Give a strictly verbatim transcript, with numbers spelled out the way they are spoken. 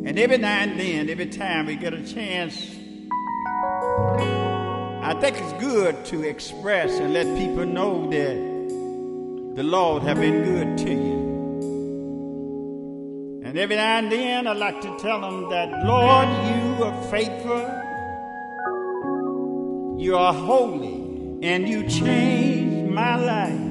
And every now and then, every time we get a chance, I think it's good to express and let people know that the Lord have been good to you. And every now and then, I like to tell them that, Lord, you are faithful, you are holy, and you changed my life.